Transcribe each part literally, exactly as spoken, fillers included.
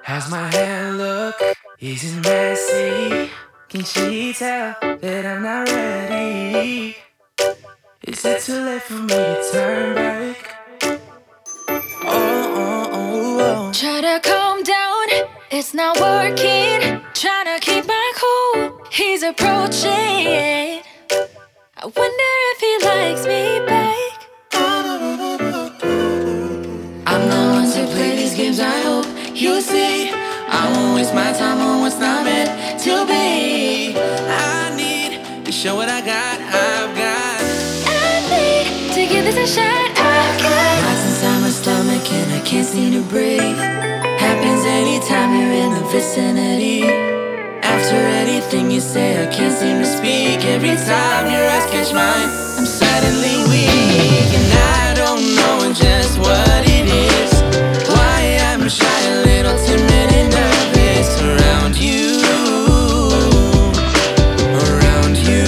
How's my hair look? Is it messy? Can she tell that I'm not ready? Is it too late for me to turn back? Oh, oh, oh, oh. Try to calm down, it's not working. Trying to keep my cool, he's approaching. I wonder if he likes me back. I'm the one to play these games, I hope you see. I won't waste my time on what's not meant to be. I need to show what I got, I've got. I need to give this a shot. I've got Knots inside my stomach and I can't seem to breathe. Happens anytime you're in the vicinity. After anything you say, I can't seem to speak. Every time your eyes catch mine, I'm suddenly weak. And I don't know just what it is. Why I'm shy, a little timid and nervous around you. Around you.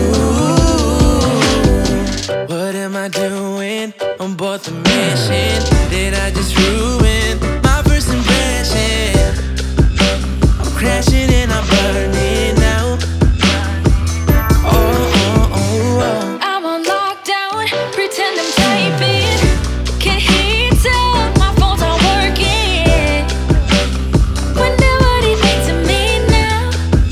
What am I doing on board the mission? Did I just ruin my first impression? I'm crashing and I'm burning now. Oh, oh, oh, oh. I'm on lockdown, pretend I'm typing. Can he tell my phone's not working? Wonder what he thinks of me now.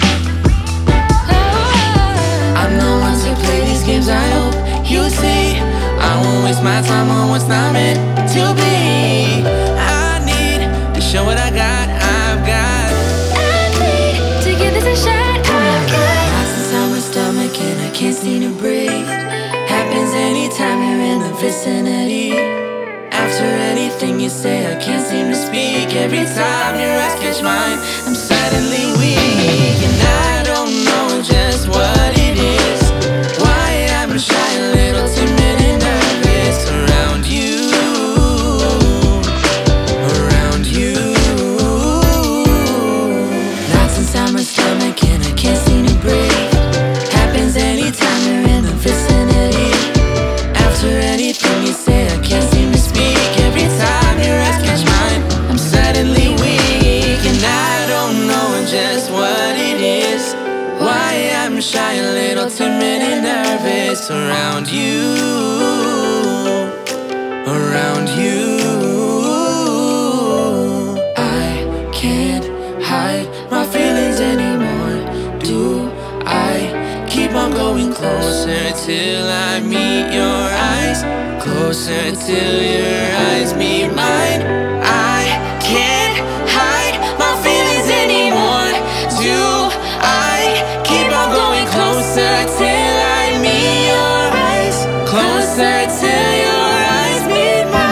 Oh, I'm the one to play these games, I hope you see. I won't waste my time on what's not meant to be. I need to show what I got, I've got. I need to give this a shot. I've got Knots inside my stomach and I can't seem to breathe. Happens anytime you're in the vicinity. After anything you say, I can't seem to speak. Every time your eyes catch mine, I'm suddenly weak. And I don't know just what it is. Why I'm shy, a little timid and nervous around you. Around you. Knots inside my stomach and I can't seem to breathe. Happens anytime you're in the vicinity. After anything you say, I can't seem to speak. Every time your eyes catch mine, I'm suddenly weak. And I don't know just what it is. Why I'm shy, a little timid and nervous around you. Around you. I can't hide my feelings anymore. Do I keep on going closer till I meet your eyes? Closer till your eyes meet mine. I can't hide my feelings anymore. Do I keep on going closer till I meet your eyes? Closer till your eyes meet mine.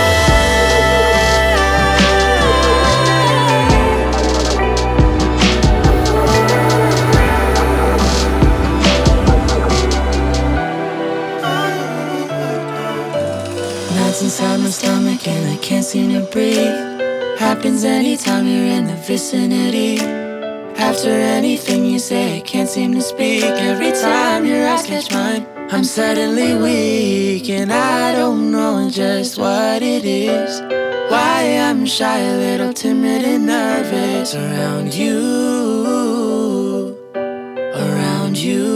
Knots inside my stomach and I can't seem to breathe. Happens anytime you're in the vicinity. After anything you say, I can't seem to speak. Every time your eyes catch mine, I'm suddenly weak. And I don't know just what it is. Why I'm shy, a little timid and nervous around you. Around you.